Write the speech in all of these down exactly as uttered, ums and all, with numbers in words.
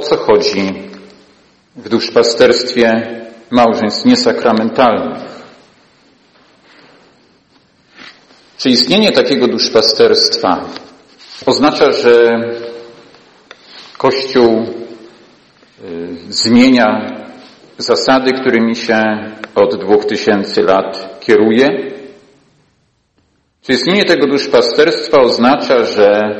co chodzi w duszpasterstwie małżeństw niesakramentalnych. Czy istnienie takiego duszpasterstwa oznacza, że Kościół zmienia zasady, którymi się od dwóch tysięcy lat kieruje? Czy istnienie tego duszpasterstwa oznacza, że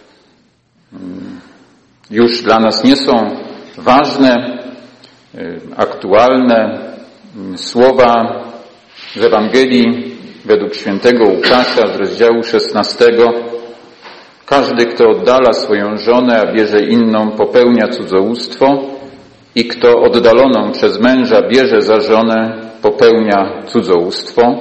już dla nas nie są ważne, aktualne słowa z Ewangelii według świętego Łukasza z rozdziału szesnastego? Każdy, kto oddala swoją żonę, a bierze inną, popełnia cudzołóstwo, i kto oddaloną przez męża bierze za żonę, popełnia cudzołóstwo.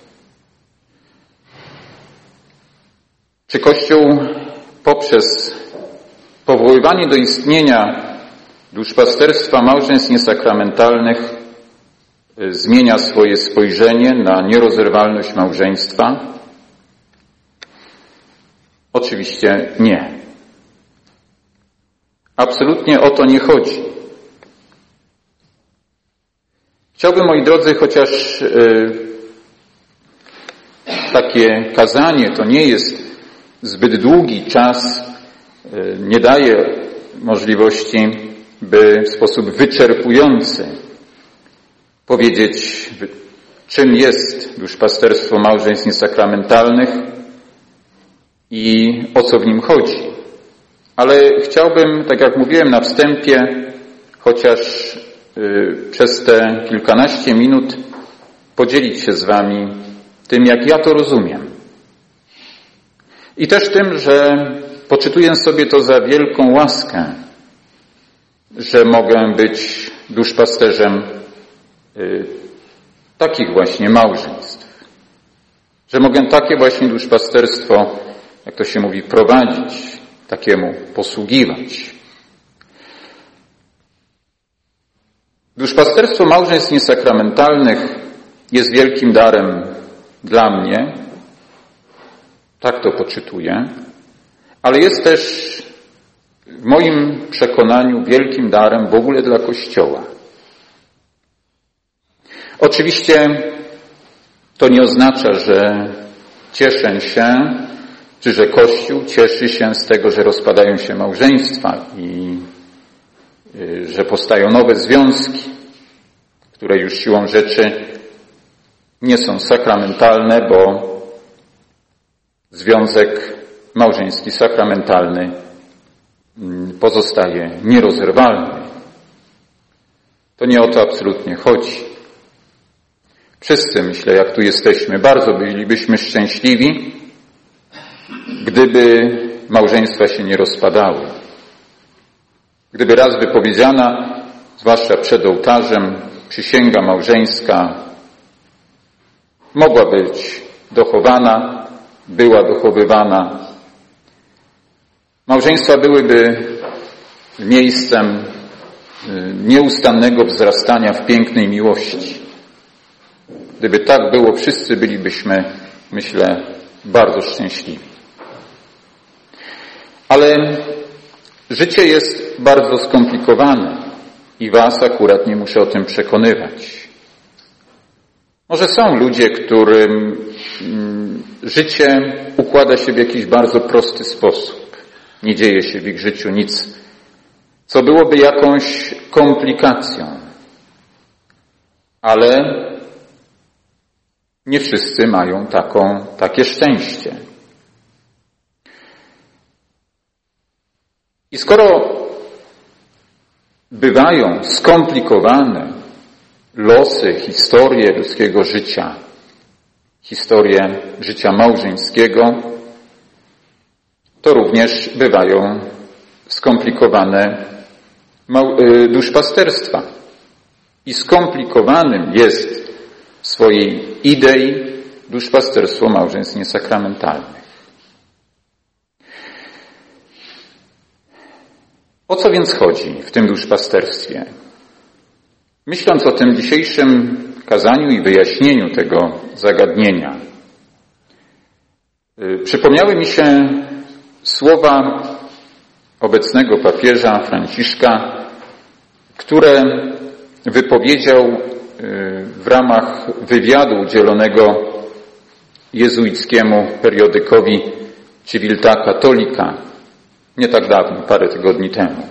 Czy Kościół poprzez powoływanie do istnienia duszpasterstwa małżeństw niesakramentalnych zmienia swoje spojrzenie na nierozerwalność małżeństwa? Oczywiście nie. Absolutnie o to nie chodzi. Chciałbym, moi drodzy, chociaż yy, takie kazanie to nie jest zbyt długi czas, yy, nie daje możliwości, by w sposób wyczerpujący powiedzieć, czym jest duszpasterstwo małżeństw niesakramentalnych i o co w nim chodzi. Ale chciałbym, tak jak mówiłem na wstępie, chociaż yy, przez te kilkanaście minut podzielić się z wami tym, jak ja to rozumiem. I też tym, że poczytuję sobie to za wielką łaskę, że mogę być duszpasterzem yy, takich właśnie małżeństw. Że mogę takie właśnie duszpasterstwo, jak to się mówi, prowadzić, takiemu posługiwać. Duszpasterstwo małżeństw niesakramentalnych jest wielkim darem dla mnie, tak to poczytuję, ale jest też w moim przekonaniu wielkim darem w ogóle dla Kościoła. Oczywiście to nie oznacza, że cieszę się, czy że Kościół cieszy się z tego, że rozpadają się małżeństwa i że powstają nowe związki, które już siłą rzeczy nie są sakramentalne, bo związek małżeński sakramentalny pozostaje nierozerwalny. To nie o to absolutnie chodzi. Wszyscy, myślę, jak tu jesteśmy, bardzo bylibyśmy szczęśliwi, gdyby małżeństwa się nie rozpadały. Gdyby raz wypowiedziana, zwłaszcza przed ołtarzem, przysięga małżeńska mogła być dochowana, była dochowywana. Małżeństwa byłyby miejscem nieustannego wzrastania w pięknej miłości. Gdyby tak było, wszyscy bylibyśmy, myślę, bardzo szczęśliwi. Ale życie jest bardzo skomplikowane i was akurat nie muszę o tym przekonywać. Może są ludzie, którym życie układa się w jakiś bardzo prosty sposób. Nie dzieje się w ich życiu nic, co byłoby jakąś komplikacją. Ale nie wszyscy mają taką, takie szczęście. I skoro bywają skomplikowane losy, historie ludzkiego życia, historie życia małżeńskiego, to również bywają skomplikowane duszpasterstwa. I skomplikowanym jest w swojej idei duszpasterstwo małżeństw niesakramentalnych. O co więc chodzi w tym duszpasterstwie? Myśląc o tym dzisiejszym kazaniu i wyjaśnieniu tego zagadnienia, przypomniały mi się słowa obecnego papieża Franciszka, które wypowiedział w ramach wywiadu udzielonego jezuickiemu periodykowi Civiltà Cattolica nie tak dawno, parę tygodni temu.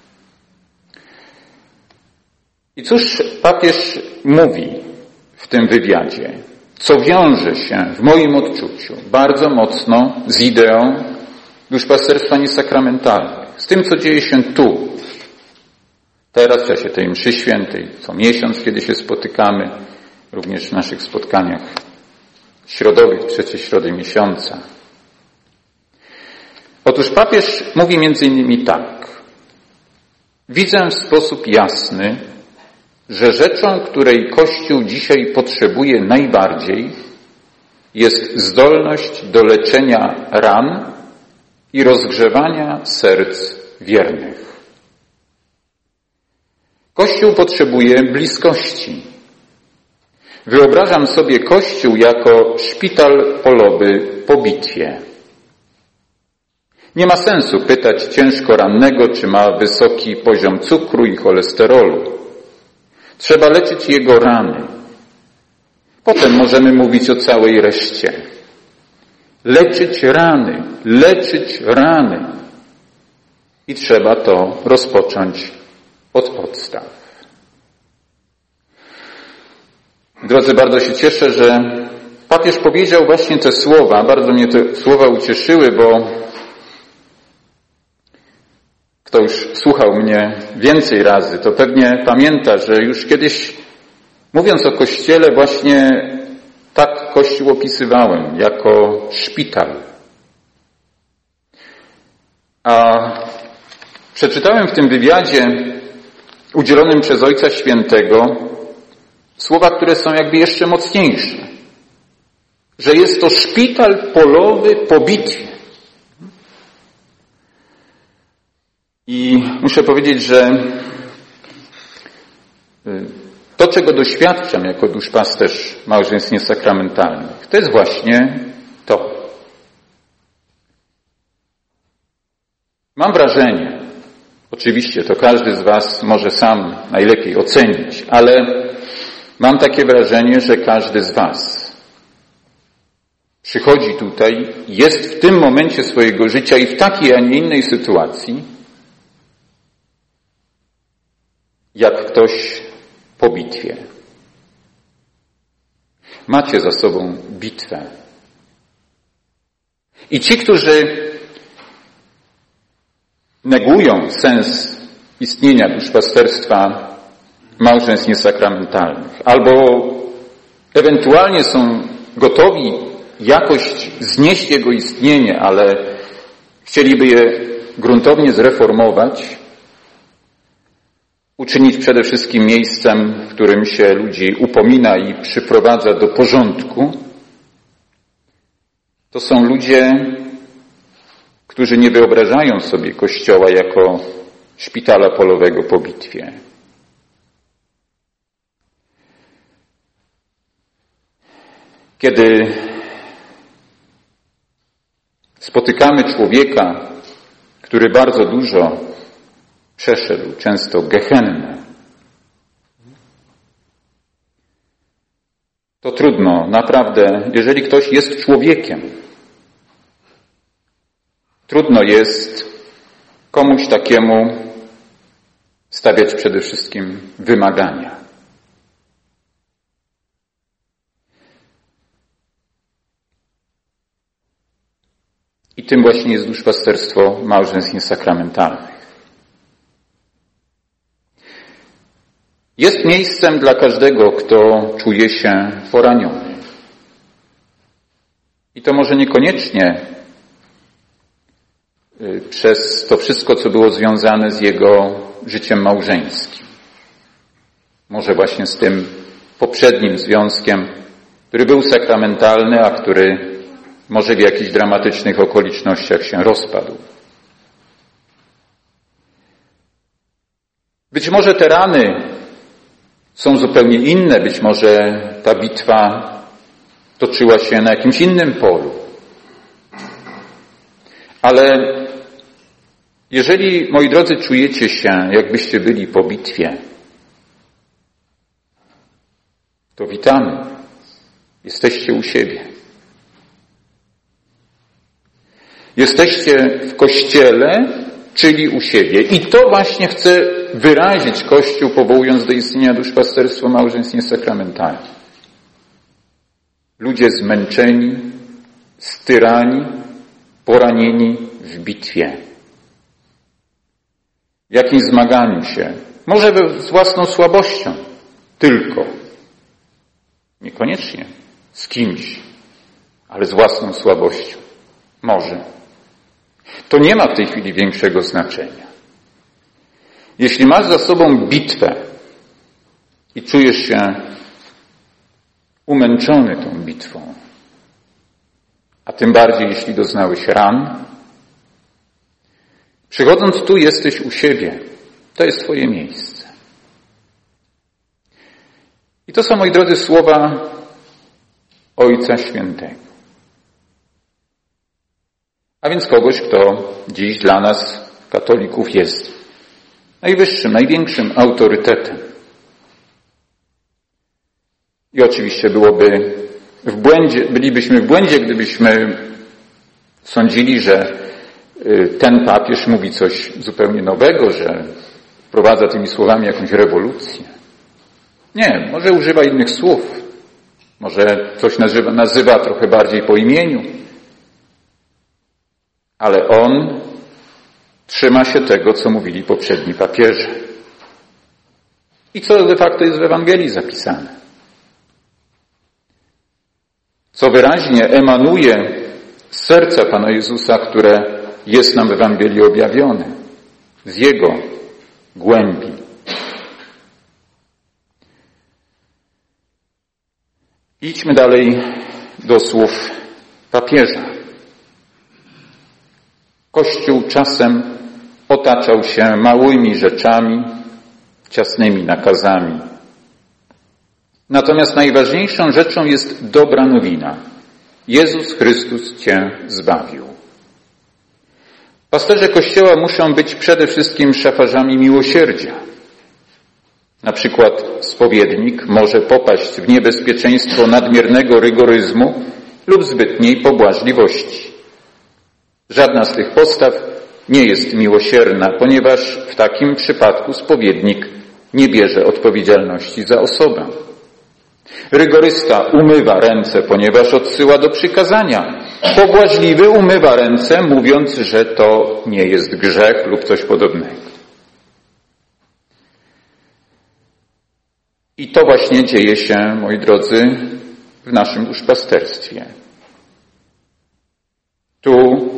I cóż papież mówi w tym wywiadzie, co wiąże się w moim odczuciu bardzo mocno z ideą duszpasterstwa niesakramentalnych, z tym, co dzieje się tu, teraz w czasie tej mszy świętej, co miesiąc, kiedy się spotykamy, również w naszych spotkaniach środowych, trzeciej środy miesiąca. Otóż papież mówi między innymi tak. Widzę w sposób jasny, że rzeczą, której Kościół dzisiaj potrzebuje najbardziej, jest zdolność do leczenia ran i rozgrzewania serc wiernych. Kościół potrzebuje bliskości. Wyobrażam sobie Kościół jako szpital polowy po bitwie. Nie ma sensu pytać ciężko rannego, czy ma wysoki poziom cukru i cholesterolu. Trzeba leczyć jego rany. Potem możemy mówić o całej reszcie. Leczyć rany, leczyć rany. I trzeba to rozpocząć od podstaw. Drodzy, bardzo się cieszę, że papież powiedział właśnie te słowa. Bardzo mnie te słowa ucieszyły, bo kto już słuchał mnie więcej razy, to pewnie pamięta, że już kiedyś, mówiąc o Kościele, właśnie tak Kościół opisywałem, jako szpital. A przeczytałem w tym wywiadzie udzielonym przez Ojca Świętego słowa, które są jakby jeszcze mocniejsze. Że jest to szpital polowy po bitwie. I muszę powiedzieć, że to, czego doświadczam jako duszpasterz małżeństw niesakramentalnych, to jest właśnie to. Mam wrażenie, oczywiście to każdy z was może sam najlepiej ocenić, ale mam takie wrażenie, że każdy z was przychodzi tutaj, jest w tym momencie swojego życia i w takiej, a nie innej sytuacji, jak ktoś po bitwie. Macie za sobą bitwę. I ci, którzy negują sens istnienia duszpasterstwa małżeństw niesakramentalnych, albo ewentualnie są gotowi jakoś znieść jego istnienie, ale chcieliby je gruntownie zreformować, uczynić przede wszystkim miejscem, w którym się ludzi upomina i przyprowadza do porządku, to są ludzie, którzy nie wyobrażają sobie Kościoła jako szpitala polowego po bitwie. Kiedy spotykamy człowieka, który bardzo dużo przeszedł, często gehennę, to trudno, naprawdę, jeżeli ktoś jest człowiekiem, trudno jest komuś takiemu stawiać przede wszystkim wymagania. I tym właśnie jest duszpasterstwo małżeństw niesakramentalnych. Jest miejscem dla każdego, kto czuje się poraniony. I to może niekoniecznie przez to wszystko, co było związane z jego życiem małżeńskim. Może właśnie z tym poprzednim związkiem, który był sakramentalny, a który może w jakichś dramatycznych okolicznościach się rozpadł. Być może te rany są zupełnie inne, być może ta bitwa toczyła się na jakimś innym polu. Ale Jeżeli, moi drodzy, czujecie się, jakbyście byli po bitwie, to witamy. Jesteście u siebie. Jesteście w Kościele, czyli u siebie. I to właśnie chce wyrazić Kościół, powołując do istnienia duszpasterstwo małżeństw niesakramentalnych. Ludzie zmęczeni, styrani, poranieni w bitwie. W jakimś zmaganiu się. Może z własną słabością. Tylko. Niekoniecznie z kimś, ale z własną słabością. Może. To nie ma w tej chwili większego znaczenia. Jeśli masz za sobą bitwę i czujesz się umęczony tą bitwą, a tym bardziej jeśli doznałeś ran, przychodząc tu jesteś u siebie. To jest twoje miejsce. I to są, moi drodzy, słowa Ojca Świętego. A więc kogoś, kto dziś dla nas, katolików, jest najwyższym, największym autorytetem. I oczywiście byłoby w błędzie, bylibyśmy w błędzie, gdybyśmy sądzili, że ten papież mówi coś zupełnie nowego, że wprowadza tymi słowami jakąś rewolucję. Nie, może używa innych słów. Może coś nazywa, nazywa trochę bardziej po imieniu. Ale on trzyma się tego, co mówili poprzedni papieże. I co de facto jest w Ewangelii zapisane. Co wyraźnie emanuje z serca Pana Jezusa, które jest nam w Ewangelii objawione. Z Jego głębi. Idźmy dalej do słów papieża. Kościół czasem otaczał się małymi rzeczami, ciasnymi nakazami. Natomiast najważniejszą rzeczą jest dobra nowina. Jezus Chrystus Cię zbawił. Pasterze Kościoła muszą być przede wszystkim szafarzami miłosierdzia. Na przykład spowiednik może popaść w niebezpieczeństwo nadmiernego rygoryzmu lub zbytniej pobłażliwości. Żadna z tych postaw nie jest miłosierna, ponieważ w takim przypadku spowiednik nie bierze odpowiedzialności za osobę. Rygorysta umywa ręce, ponieważ odsyła do przykazania. Pobłażliwy umywa ręce, mówiąc, że to nie jest grzech lub coś podobnego. I to właśnie dzieje się, moi drodzy, w naszym duszpasterstwie. Tu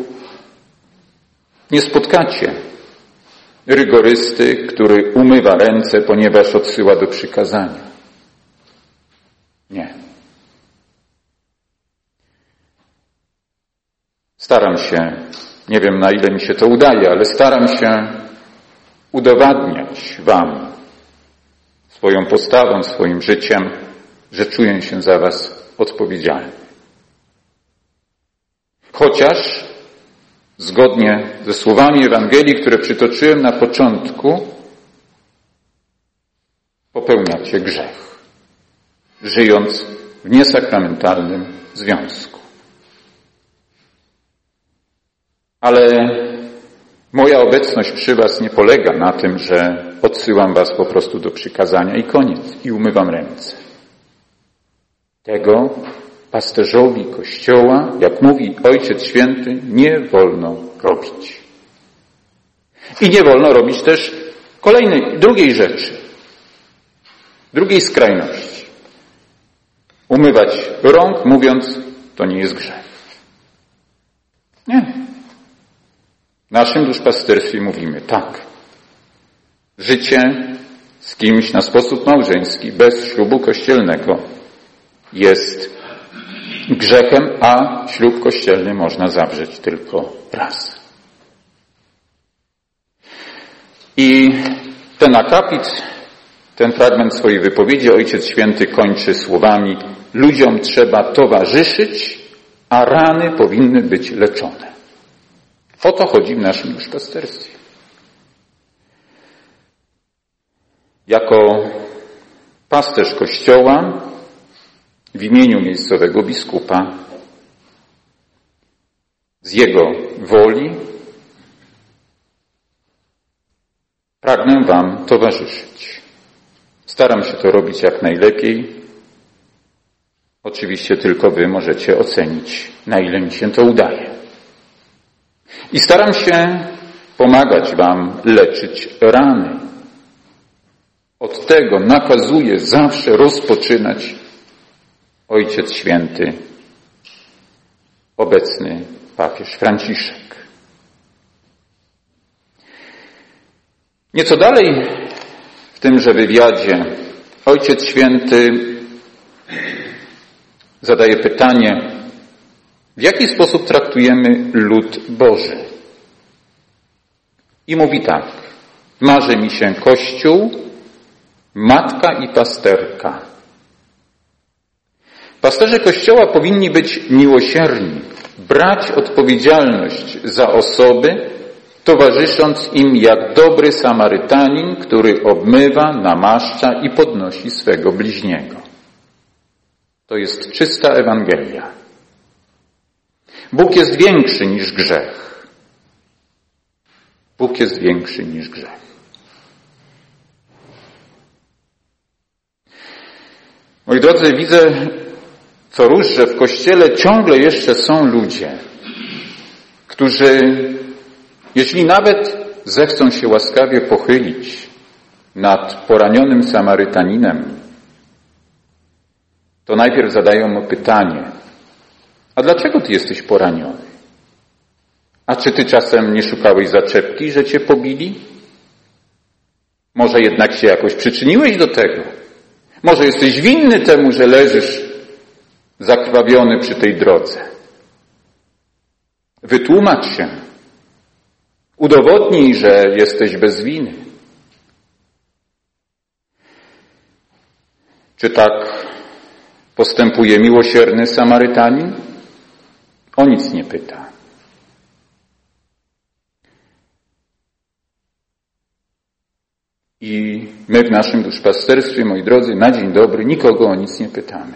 nie spotkacie rygorysty, który umywa ręce, ponieważ odsyła do przykazania. Nie. Staram się, nie wiem na ile mi się to udaje, ale staram się udowadniać wam swoją postawą, swoim życiem, że czuję się za was odpowiedzialny. Chociaż zgodnie ze słowami Ewangelii, które przytoczyłem na początku, popełniacie grzech, żyjąc w niesakramentalnym związku. Ale moja obecność przy was nie polega na tym, że odsyłam was po prostu do przykazania i koniec, i umywam ręce. Tego pasterzowi Kościoła, jak mówi Ojciec Święty, nie wolno robić. I nie wolno robić też kolejnej, drugiej rzeczy, drugiej skrajności. Umywać rąk, mówiąc, to nie jest grzech. Nie. W naszym duszpasterstwie mówimy tak. Życie z kimś na sposób małżeński, bez ślubu kościelnego jest grzechem, a ślub kościelny można zawrzeć tylko raz. I ten akapit, ten fragment swojej wypowiedzi Ojciec Święty kończy słowami: ludziom trzeba towarzyszyć, a rany powinny być leczone. O to chodzi w naszym duszpasterstwie. jako pasterz Kościoła w imieniu miejscowego biskupa z jego woli pragnę wam towarzyszyć. Staram się to robić jak najlepiej. Oczywiście tylko wy możecie ocenić, na ile mi się to udaje. I staram się pomagać wam leczyć rany. Od tego nakazuje zawsze rozpoczynać Ojciec Święty, obecny papież Franciszek. Nieco dalej w tymże wywiadzie Ojciec Święty zadaje pytanie, w jaki sposób traktujemy lud Boży? I mówi tak, marzy mi się Kościół, matka i pasterka. Pasterze Kościoła powinni być miłosierni, brać odpowiedzialność za osoby, towarzysząc im jak dobry Samarytanin, który obmywa, namaszcza i podnosi swego bliźniego. To jest czysta Ewangelia. Bóg jest większy niż grzech. Bóg jest większy niż grzech. Moi drodzy, widzę co róż, że w Kościele ciągle jeszcze są ludzie, którzy, jeśli nawet zechcą się łaskawie pochylić nad poranionym Samarytaninem, to najpierw zadają mu pytanie, a dlaczego ty jesteś poraniony? A czy ty czasem nie szukałeś zaczepki, że cię pobili? Może jednak się jakoś przyczyniłeś do tego? Może jesteś winny temu, że leżysz zakrwawiony przy tej drodze? Wytłumacz się. Udowodnij, że jesteś bez winy. Czy tak postępuje miłosierny Samarytanin? O nic nie pyta. I my w naszym duszpasterstwie, moi drodzy, na dzień dobry nikogo o nic nie pytamy.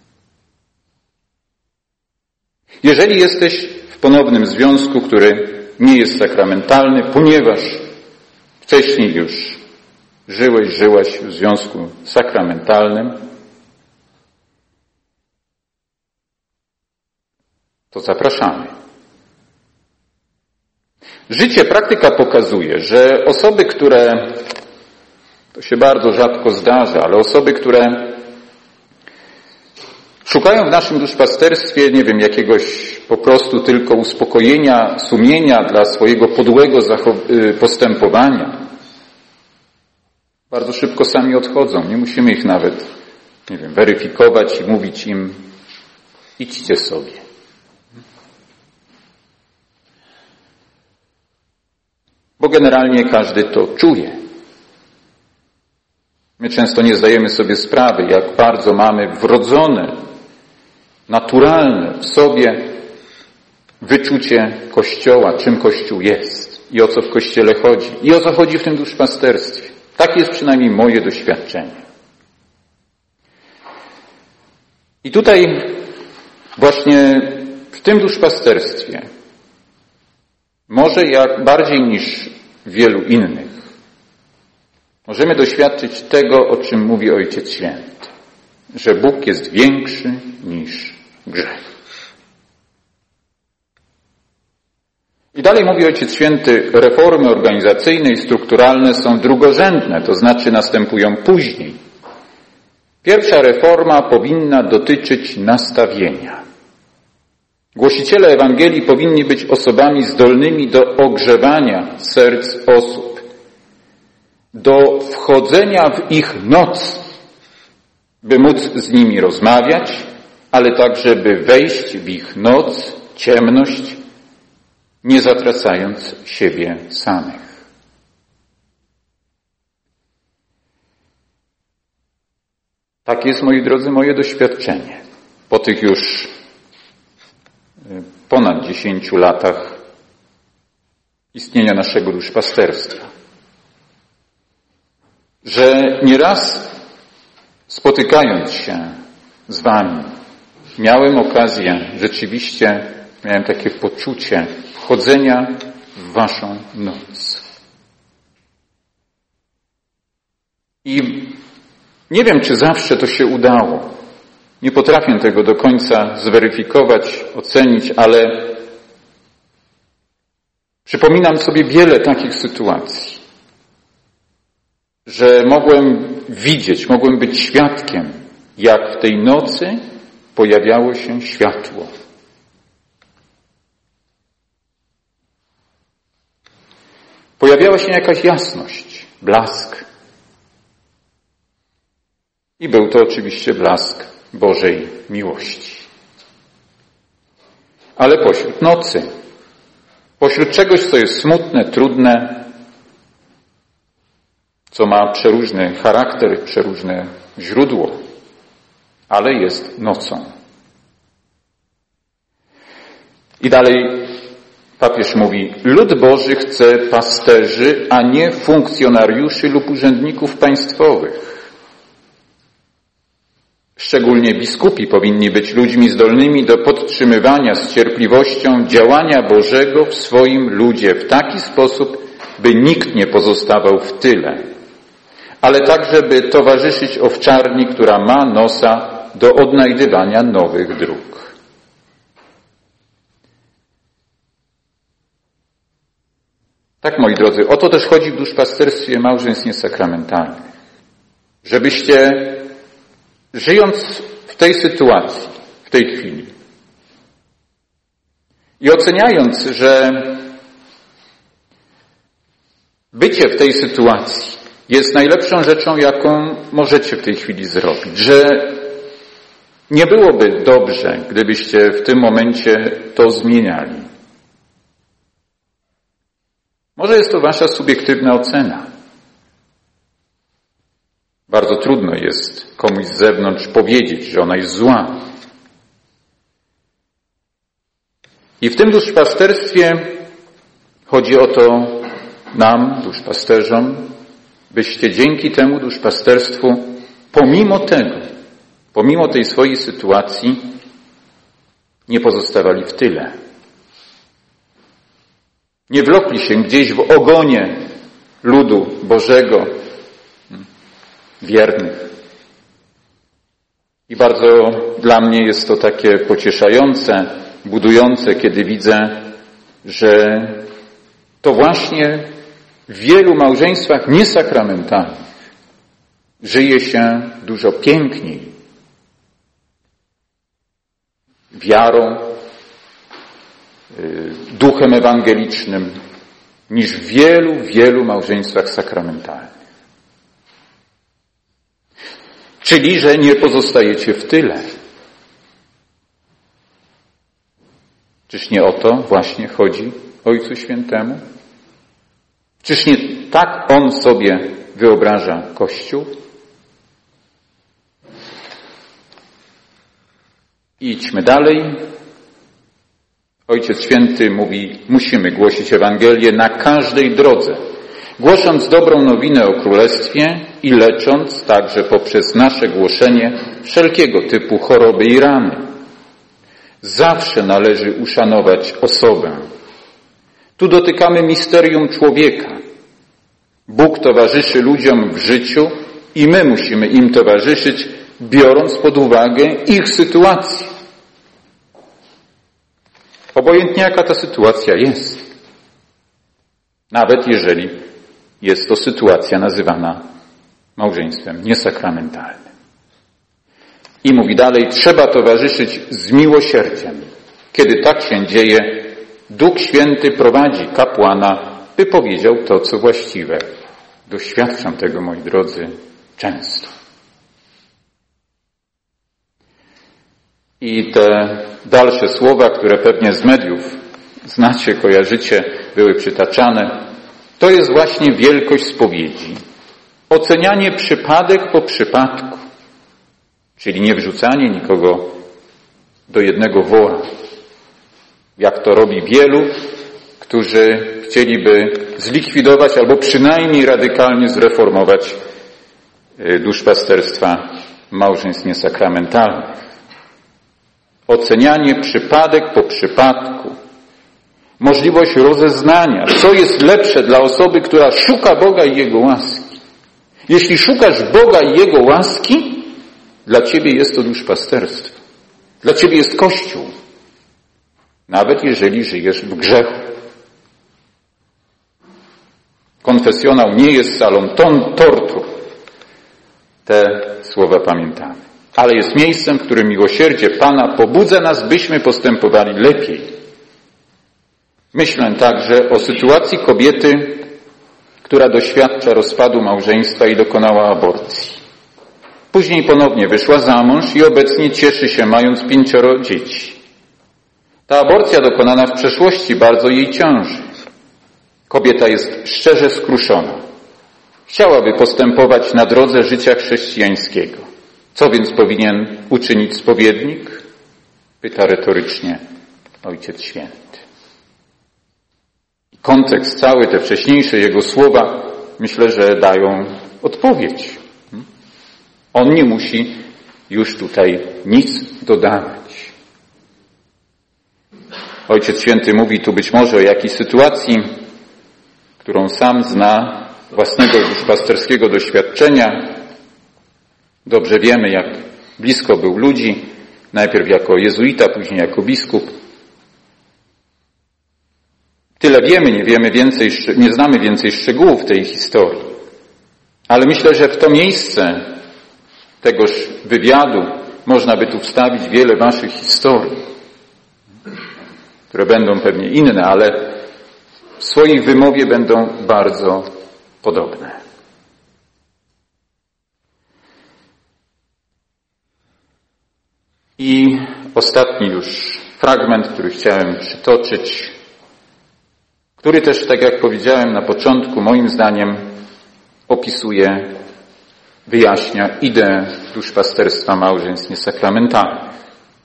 Jeżeli jesteś w ponownym związku, który nie jest sakramentalny, ponieważ wcześniej już żyłeś, żyłaś w związku sakramentalnym, to zapraszamy. Życie, praktyka pokazuje, że osoby, które, to się bardzo rzadko zdarza, ale osoby, które szukają w naszym duszpasterstwie, nie wiem, jakiegoś po prostu tylko uspokojenia sumienia dla swojego podłego postępowania, bardzo szybko sami odchodzą. Nie musimy ich nawet, nie wiem, weryfikować i mówić im, idźcie sobie. Bo generalnie każdy to czuje. My często nie zdajemy sobie sprawy, jak bardzo mamy wrodzone, naturalne w sobie wyczucie Kościoła, czym Kościół jest i o co w Kościele chodzi i o co chodzi w tym duszpasterstwie. Tak jest przynajmniej moje doświadczenie. I tutaj właśnie w tym duszpasterstwie może jak bardziej niż wielu innych możemy doświadczyć tego, o czym mówi Ojciec Święty, że Bóg jest większy niż grzech. I dalej mówi Ojciec Święty, reformy organizacyjne i strukturalne są drugorzędne, to znaczy następują później. Pierwsza reforma powinna dotyczyć nastawienia. Głosiciele Ewangelii powinni być osobami zdolnymi do ogrzewania serc osób, do wchodzenia w ich noc, by móc z nimi rozmawiać, ale także by wejść w ich noc, ciemność, nie zatracając siebie samych. Tak jest, moi drodzy, moje doświadczenie. Po tych już ponad dziesięciu latach istnienia naszego duszpasterstwa. że nieraz spotykając się z wami, miałem okazję, rzeczywiście miałem takie poczucie wchodzenia w waszą noc. I nie wiem, czy zawsze to się udało. Nie potrafię tego do końca zweryfikować, ocenić, ale przypominam sobie wiele takich sytuacji, że mogłem widzieć, mogłem być świadkiem, jak w tej nocy pojawiało się światło. Pojawiała się jakaś jasność, blask. I był to oczywiście blask Bożej miłości. Ale pośród nocy, pośród czegoś, co jest smutne, trudne, co ma przeróżny charakter, przeróżne źródło, ale jest nocą. I dalej papież mówi, lud Boży chce pasterzy, a nie funkcjonariuszy lub urzędników państwowych. Szczególnie biskupi powinni być ludźmi zdolnymi do podtrzymywania z cierpliwością działania Bożego w swoim ludzie w taki sposób, by nikt nie pozostawał w tyle, ale także by towarzyszyć owczarni, która ma nosa do odnajdywania nowych dróg. Tak, moi drodzy, o to też chodzi w duszpasterstwie małżeństw niesakramentalnych. Żebyście, żyjąc w tej sytuacji, w tej chwili i oceniając, że bycie w tej sytuacji jest najlepszą rzeczą, jaką możecie w tej chwili zrobić, że nie byłoby dobrze, gdybyście w tym momencie to zmieniali. Może jest to wasza subiektywna ocena. Bardzo trudno jest komuś z zewnątrz powiedzieć, że ona jest zła. I w tym duszpasterstwie chodzi o to nam, duszpasterzom, byście dzięki temu duszpasterstwu, pomimo tego, pomimo tej swojej sytuacji, nie pozostawali w tyle. Nie wlokli się gdzieś w ogonie ludu Bożego, wiernych. I bardzo dla mnie jest to takie pocieszające, budujące, kiedy widzę, że to właśnie w wielu małżeństwach niesakramentalnych żyje się dużo piękniej. Wiarą, duchem ewangelicznym niż w wielu, wielu małżeństwach sakramentalnych. Czyli, że nie pozostajecie w tyle. Czyż nie o to właśnie chodzi Ojcu Świętemu? Czyż nie tak On sobie wyobraża Kościół? Idźmy dalej. Ojciec Święty mówi, musimy głosić Ewangelię na każdej drodze, głosząc dobrą nowinę o Królestwie i lecząc także poprzez nasze głoszenie wszelkiego typu choroby i rany. Zawsze należy uszanować osobę. Tu dotykamy misterium człowieka. Bóg towarzyszy ludziom w życiu i my musimy im towarzyszyć, biorąc pod uwagę ich sytuację. Obojętnie jaka ta sytuacja jest. Nawet jeżeli jest to sytuacja nazywana małżeństwem niesakramentalnym. I mówi dalej, trzeba towarzyszyć z miłosierdziem. Kiedy tak się dzieje, Duch Święty prowadzi kapłana, by powiedział to, co właściwe. Doświadczam tego, moi drodzy, często. I te dalsze słowa, które pewnie z mediów znacie, kojarzycie, były przytaczane, to jest właśnie wielkość spowiedzi. Ocenianie przypadek po przypadku, czyli nie wrzucanie nikogo do jednego wora, jak to robi wielu, którzy chcieliby zlikwidować albo przynajmniej radykalnie zreformować duszpasterstwa małżeństw niesakramentalnych. Ocenianie przypadek po przypadku. Możliwość rozeznania, co jest lepsze dla osoby, która szuka Boga i Jego łaski. Jeśli szukasz Boga i Jego łaski, dla ciebie jest to duszpasterstwo. Dla ciebie jest Kościół. Nawet jeżeli żyjesz w grzechu. Konfesjonał nie jest salą tortur. Te słowa pamiętamy. Ale jest miejscem, w którym miłosierdzie Pana pobudza nas, byśmy postępowali lepiej. Myślę także o sytuacji kobiety, która doświadcza rozpadu małżeństwa i dokonała aborcji. Później ponownie wyszła za mąż i obecnie cieszy się, mając pięcioro dzieci. Ta aborcja dokonana w przeszłości bardzo jej ciąży. Kobieta jest szczerze skruszona. Chciałaby postępować na drodze życia chrześcijańskiego. Co więc powinien uczynić spowiednik? Pyta retorycznie Ojciec Święty. Kontekst cały, te wcześniejsze jego słowa, myślę, że dają odpowiedź. On nie musi już tutaj nic dodawać. Ojciec Święty mówi tu być może o jakiejś sytuacji, którą sam zna własnego duszpasterskiego doświadczenia. Dobrze wiemy, jak blisko był ludzi, najpierw jako jezuita, później jako biskup. Tyle wiemy, nie wiemy więcej, nie znamy więcej szczegółów tej historii. Ale myślę, że w to miejsce tegoż wywiadu można by tu wstawić wiele waszych historii, które będą pewnie inne, ale w swojej wymowie będą bardzo podobne. I ostatni już fragment, który chciałem przytoczyć, który też, tak jak powiedziałem na początku, moim zdaniem opisuje, wyjaśnia ideę duszpasterstwa małżeństw niesakramentalnych.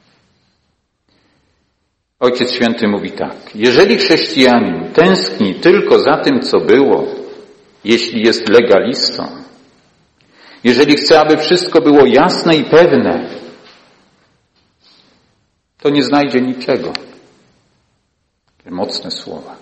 Ojciec Święty mówi tak: jeżeli chrześcijanin tęskni tylko za tym, co było, jeśli jest legalistą, jeżeli chce, aby wszystko było jasne i pewne, to nie znajdzie niczego. Takie mocne słowa.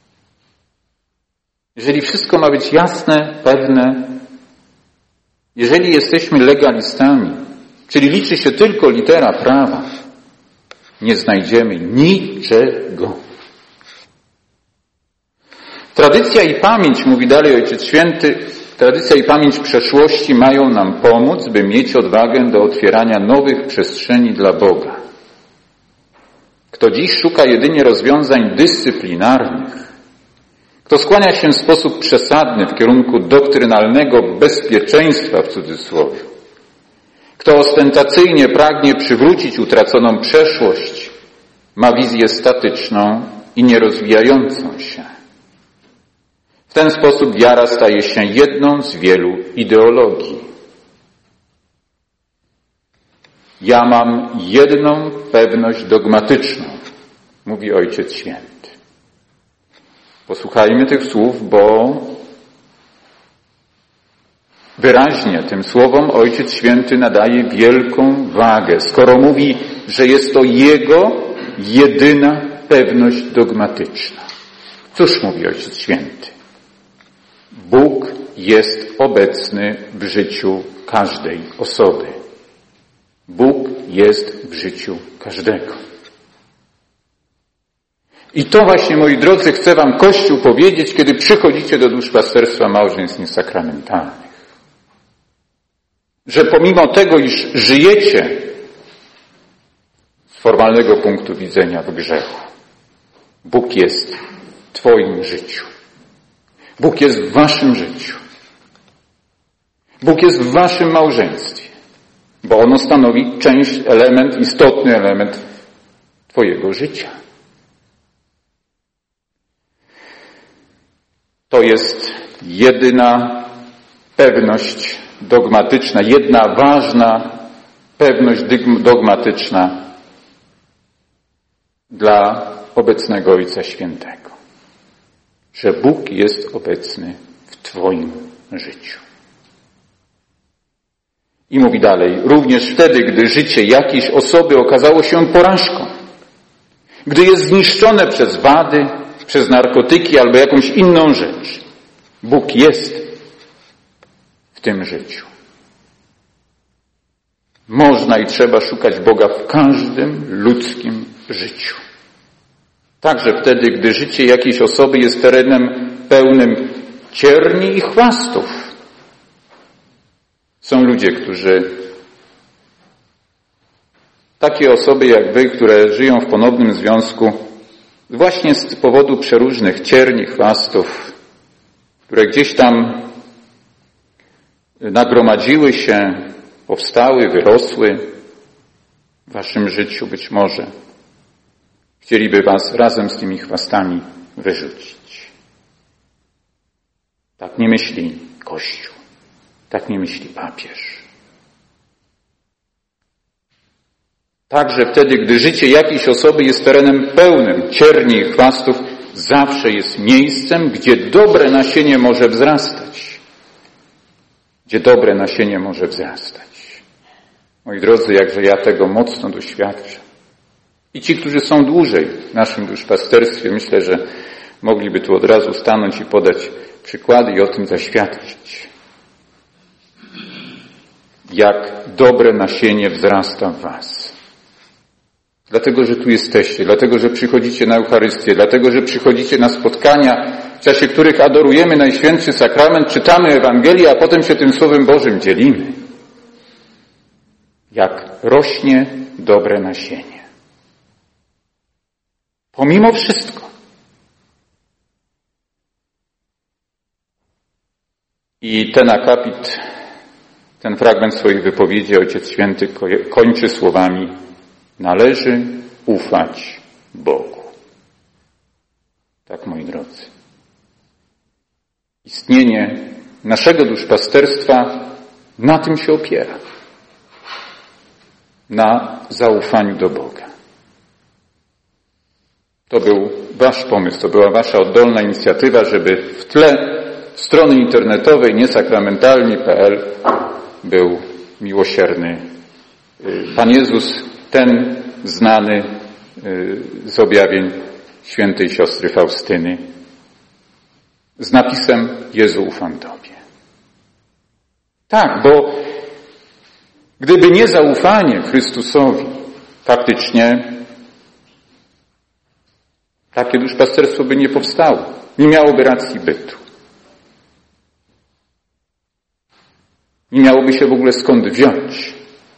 Jeżeli wszystko ma być jasne, pewne, jeżeli jesteśmy legalistami, czyli liczy się tylko litera prawa, nie znajdziemy niczego. Tradycja i pamięć, mówi dalej Ojciec Święty, tradycja i pamięć przeszłości mają nam pomóc, by mieć odwagę do otwierania nowych przestrzeni dla Boga. Kto dziś szuka jedynie rozwiązań dyscyplinarnych, kto skłania się w sposób przesadny w kierunku doktrynalnego bezpieczeństwa w cudzysłowie, kto ostentacyjnie pragnie przywrócić utraconą przeszłość, ma wizję statyczną i nierozwijającą się. W ten sposób wiara staje się jedną z wielu ideologii. Ja mam jedną pewność dogmatyczną, mówi Ojciec Święty. Posłuchajmy tych słów, bo wyraźnie tym słowom Ojciec Święty nadaje wielką wagę, skoro mówi, że jest to Jego jedyna pewność dogmatyczna. Cóż mówi Ojciec Święty? Bóg jest obecny w życiu każdej osoby. Bóg jest w życiu każdego. I to właśnie, moi drodzy, chce wam Kościół powiedzieć, kiedy przychodzicie do duszpasterstwa małżeństw niesakramentalnych. Że pomimo tego, iż żyjecie z formalnego punktu widzenia w grzechu, Bóg jest w twoim życiu. Bóg jest w waszym życiu. Bóg jest w waszym małżeństwie, bo ono stanowi część, element, istotny element twojego życia. To jest jedyna pewność dogmatyczna, jedna ważna pewność dogmatyczna dla obecnego Ojca Świętego. Że Bóg jest obecny w twoim życiu. I mówi dalej, również wtedy, gdy życie jakiejś osoby okazało się porażką, gdy jest zniszczone przez wady, przez narkotyki albo jakąś inną rzecz, Bóg jest w tym życiu. Można i trzeba szukać Boga w każdym ludzkim życiu. Także wtedy, gdy życie jakiejś osoby jest terenem pełnym cierni i chwastów. Są ludzie, którzy, takie osoby jak wy, które żyją w ponownym związku, właśnie z powodu przeróżnych cierni, chwastów, które gdzieś tam nagromadziły się, powstały, wyrosły w waszym życiu być może. Chcieliby was razem z tymi chwastami wyrzucić. Tak nie myśli Kościół. Tak nie myśli papież. Także wtedy, gdy życie jakiejś osoby jest terenem pełnym cierni i chwastów, zawsze jest miejscem, gdzie dobre nasienie może wzrastać. Gdzie dobre nasienie może wzrastać. Moi drodzy, jakże ja tego mocno doświadczam. I ci, którzy są dłużej w naszym duszpasterstwie, myślę, że mogliby tu od razu stanąć i podać przykłady i o tym zaświadczyć. Jak dobre nasienie wzrasta w was. Dlatego, że tu jesteście, dlatego, że przychodzicie na Eucharystię, dlatego, że przychodzicie na spotkania, w czasie których adorujemy Najświętszy Sakrament, czytamy Ewangelię, a potem się tym Słowem Bożym dzielimy. Jak rośnie dobre nasienie. Pomimo wszystko. I ten akapit, ten fragment swojej wypowiedzi Ojciec Święty kończy słowami: należy ufać Bogu. Tak, moi drodzy. Istnienie naszego duszpasterstwa na tym się opiera. Na zaufaniu do Boga. To był wasz pomysł, to była wasza oddolna inicjatywa, żeby w tle strony internetowej niesakramentalni kropka pe el był miłosierny Pan Jezus, ten znany z objawień świętej siostry Faustyny, z napisem: Jezu, ufam Tobie. Tak, bo gdyby nie zaufanie Chrystusowi, faktycznie takie duszpasterstwo by nie powstało. Nie miałoby racji bytu. Nie miałoby się w ogóle skąd wziąć.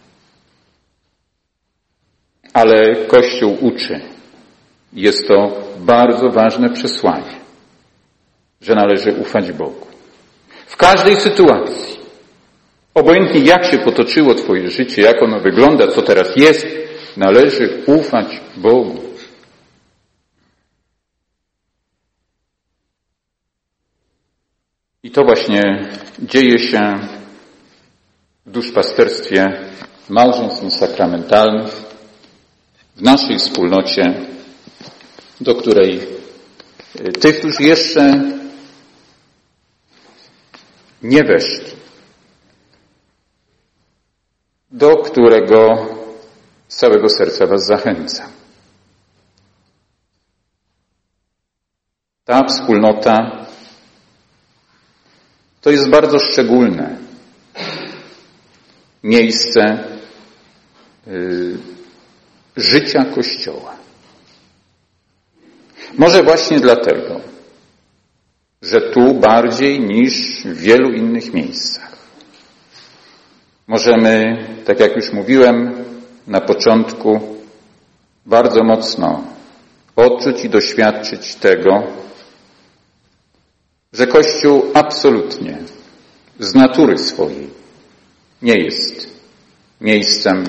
Ale Kościół uczy. Jest to bardzo ważne przesłanie, że należy ufać Bogu. W każdej sytuacji. Obojętnie jak się potoczyło twoje życie, jak ono wygląda, co teraz jest, należy ufać Bogu. I to właśnie dzieje się w duszpasterstwie małżeństw niesakramentalnych, w naszej wspólnocie, do której tych, którzy jeszcze nie weszli, do którego z całego serca was zachęcam. Ta wspólnota to jest bardzo szczególne miejsce y, życia Kościoła. Może właśnie dlatego, że tu bardziej niż w wielu innych miejscach możemy, tak jak już mówiłem na początku, bardzo mocno odczuć i doświadczyć tego, że Kościół absolutnie z natury swojej nie jest miejscem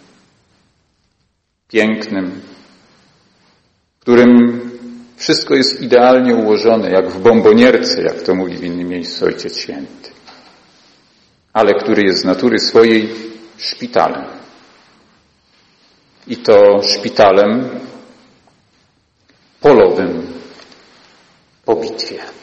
pięknym, w którym wszystko jest idealnie ułożone, jak w bombonierce, jak to mówi w innym miejscu Ojciec Święty, ale który jest z natury swojej szpitalem. I to szpitalem polowym po bitwie.